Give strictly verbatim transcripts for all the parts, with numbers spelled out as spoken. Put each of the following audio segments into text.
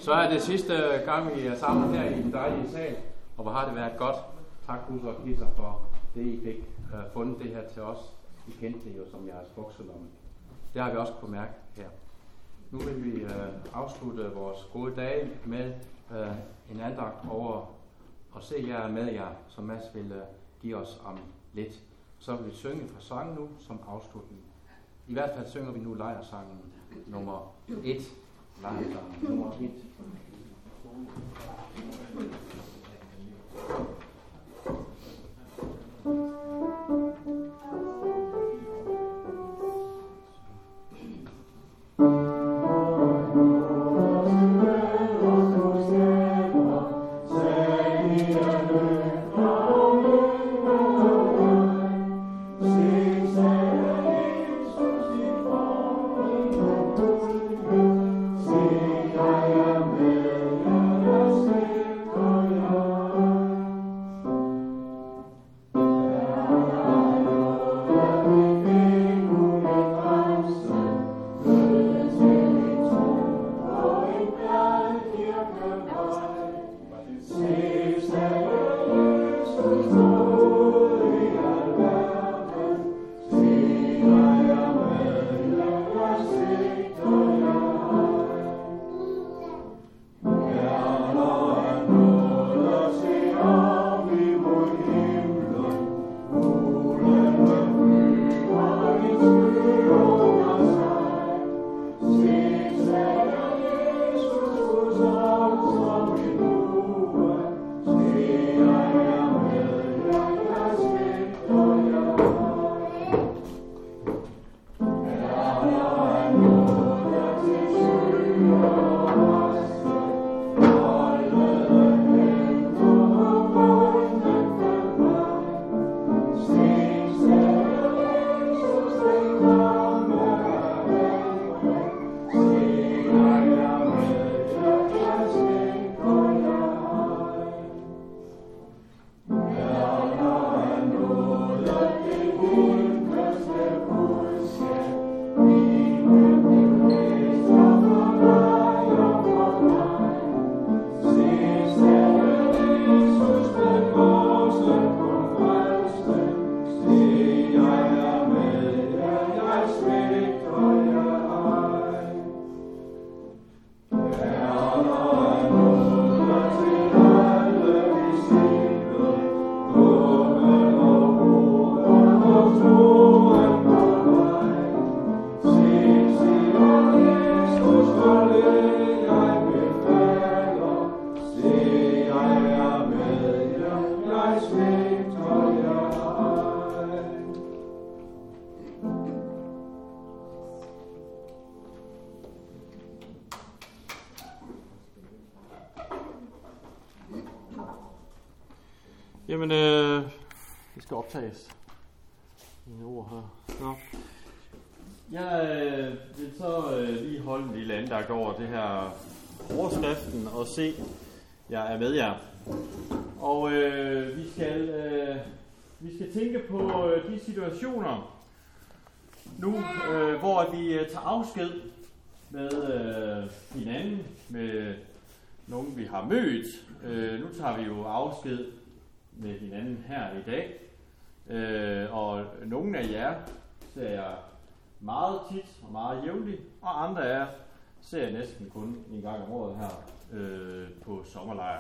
Så er det sidste gang, vi er sammen her i den dejlige sal, og hvor har det været godt. Tak, Gus og Kisser, for det, I fik uh, fundet det her til os. I kendte det jo som jeres bukselomme. Det har vi også kunnet mærke her. Nu vil vi uh, afslutte vores gode dage med uh, en andagt over at se jer med jer, som Mads vil uh, give os om lidt. Så vil vi synge fra sangen nu som afslutning. I hvert fald synger vi nu lejrsangen nummer et. Lejrsangen nummer et. Jamen, øh, det skal optages. Mine ord her. Nå. Jeg øh, vil så øh, lige holde en lille andagt over det her overskriften og se, jeg er med jer. Og øh, vi skal øh, vi skal tænke på øh, de situationer nu, øh, hvor vi øh, tager afsked med øh, hinanden, med nogen vi har mødt. Øh, nu tager vi jo afsked med hinanden her i dag. Øh, og nogle af jer ser jeg meget tit og meget jævnligt, og andre af jer ser jeg næsten kun en gang om året her øh, på sommerlejr.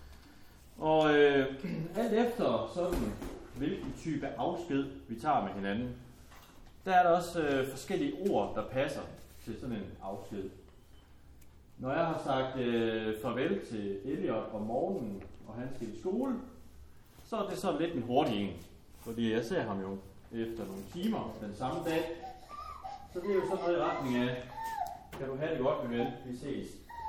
Og øh, alt efter sådan, hvilken type afsked vi tager med hinanden, der er der også øh, forskellige ord, der passer til sådan en afsked. Når jeg har sagt øh, farvel til Elliot om morgenen, og han skal i skole, så er det sådan lidt en hurtig en. Fordi jeg ser ham jo efter nogle timer den samme dag. Så det er jo sådan noget i retning af, kan du have det godt, min ven, vi ses.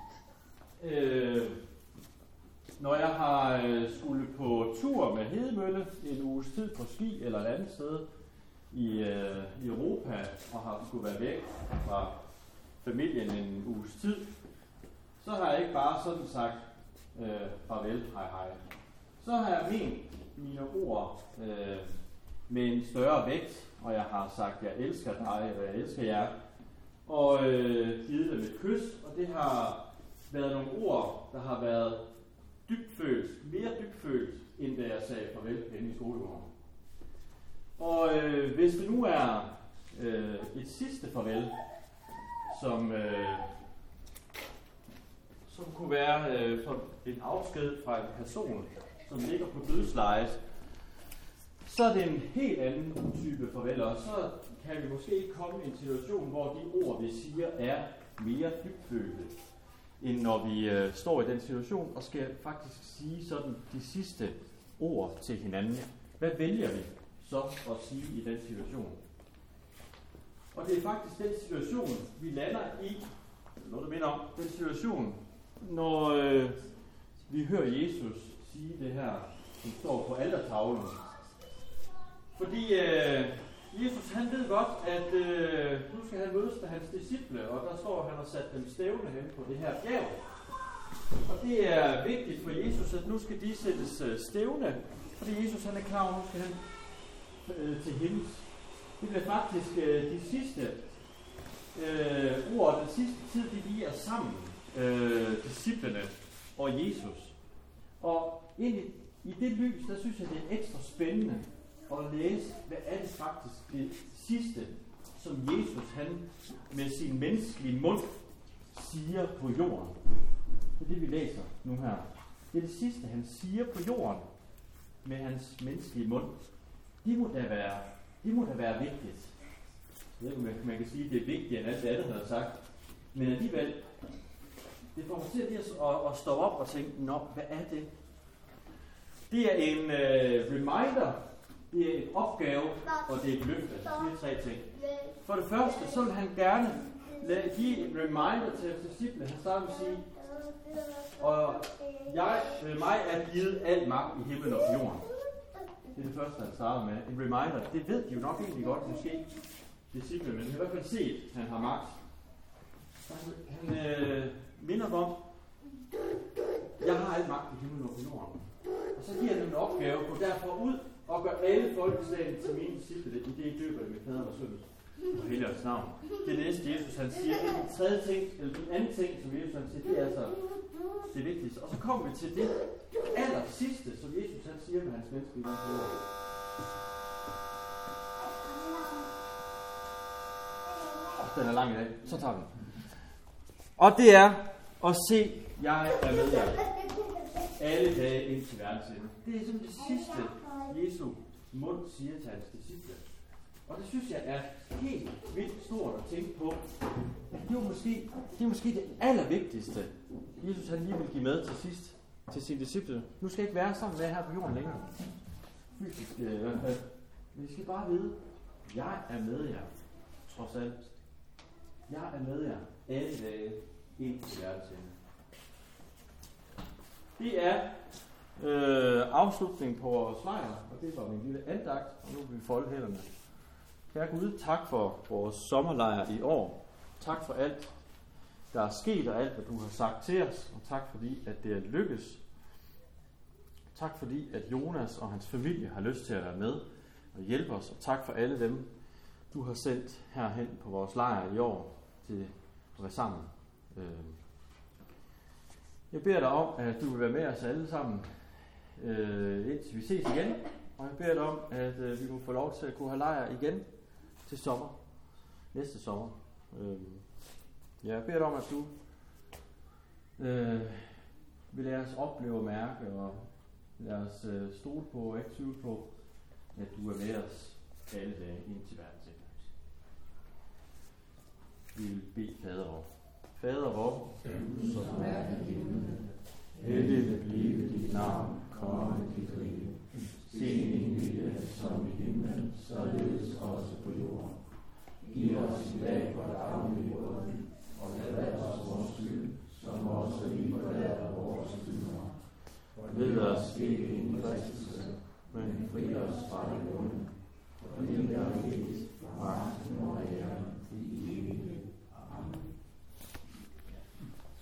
Øh, når jeg har øh, skulle på tur med Hedemølle en uges tid på ski eller et andet sted i, øh, i Europa, og har skulle være væk fra familien en uges tid, så har jeg ikke bare sådan sagt øh, farvel, hej hej. Så har jeg ment mine ord øh, med en større vægt, og jeg har sagt, jeg elsker dig, og jeg elsker jer, og øh, givet dem et kys, og det har været nogle ord, der har været dybfølt, mere dybfølt, end da jeg sagde farvel inde i skolegården. Og øh, hvis det nu er øh, et sidste farvel, som, øh, som kunne være øh, for en afsked fra en person, som ligger på dødslejet, så er det en helt anden type farvel, og så kan vi måske komme i en situation, hvor de ord, vi siger, er mere dybfølte, end når vi øh, står i den situation og skal faktisk sige sådan de sidste ord til hinanden. Hvad vælger vi så at sige i den situation? Og det er faktisk den situation, vi lander i, noget der minder om, den situation, når øh, vi hører Jesus sige det her, som står på altertavlen. Fordi øh, Jesus, han ved godt, at øh, nu skal han mødes med hans disciple, og der står, at han har sat dem stævne hen på det her bjerg. Og det er vigtigt for Jesus, at nu skal de sættes øh, stævne, fordi Jesus, han er klar over, at nu skal han øh, til himmels. Det bliver faktisk øh, de sidste øh, ord, den sidste tid, de lige er sammen, øh, disciplene og Jesus. Og egentlig i det lys, der synes jeg, det er ekstra spændende at læse, hvad er det faktisk det sidste, som Jesus han med sin menneskelige mund siger på jorden. Det er det, vi læser nu her. Det er det sidste, han siger på jorden med hans menneskelige mund. Det må da være, det må da være vigtigt. Jeg ved ikke, man kan sige, at det er vigtigere end alt det andet, han har sagt. Men alligevel, det får mig til at, at, at stå op og tænke, nå, hvad er det? Det er en uh, reminder, det er en opgave, og det er et løfte. Det er tre ting. For det første, så vil han gerne give en reminder til disciplene. Han starter med at sige, og jeg, mig er givet al magt i himlen og på jorden. Det er det første, han starter med. En reminder. Det ved de jo nok egentlig godt, måske disciplene, men de har i hvert fald set, at han har magt. Han, han øh, minder dem om, jeg har al magt i himlen og på jorden. Og så giver han dem en opgave, gå derfor ud og gør alle folkeslagene til mine disciple, i det I døber det med fader og søn og Helligåndens navn. Det er det næste, Jesus han siger. Det er den tredje ting, eller den anden ting, som Jesus han siger, det er altså det vigtigste. Og så kommer vi til det aller sidste, som Jesus han siger med hans menneskelige ord. Den er lang i dag. Så tager vi den. Og det er at se, jeg er med jer alle dage ind til verdens ende. Det er som det sidste, Jesu mund siger til hans disciple. Og det synes jeg er helt vildt stort at tænke på. Det er måske det, er måske det allervigtigste, Jesus han lige vil give med til sidst til sine disciple. Nu skal jeg ikke være sammen med her på jorden længere. Fysisk i hvert fald. Men I skal bare vide, jeg er med jer, trods alt. Jeg er med jer alle dage ind til verdens ende. Det er øh, afslutning på vores lejr, og det var min lille andagt, og nu vil vi folde hænderne. Kære Gud, tak for vores sommerlejr i år. Tak for alt, der er sket, og alt, hvad du har sagt til os, og tak fordi, at det er lykkes. Tak fordi, at Jonas og hans familie har lyst til at være med og hjælpe os, og tak for alle dem, du har sendt herhen på vores lejr i år til at være sammen. Jeg beder dig om, at du vil være med os alle sammen, indtil vi ses igen. Og jeg beder dig om, at vi må få lov til at kunne have lejr igen til sommer. Næste sommer. Jeg beder dig om, at du vil lade os opleve og mærke, og lade os stole på og ikke tvivle på, at du er med os alle dage ind til verdens ende. Vi vil bede fader vor. Fader vor, som er i himlen, helliget blive dit navn, komme dit rige. Sin vilje som i himlen, således også på jorden. Giv os i dag vores daglige brød, og forlad os vores skyld, som også vi forlader vores skyldnere. Led os ikke ind i fristelse, men fri os fra det onde. For din er riget, magten og æren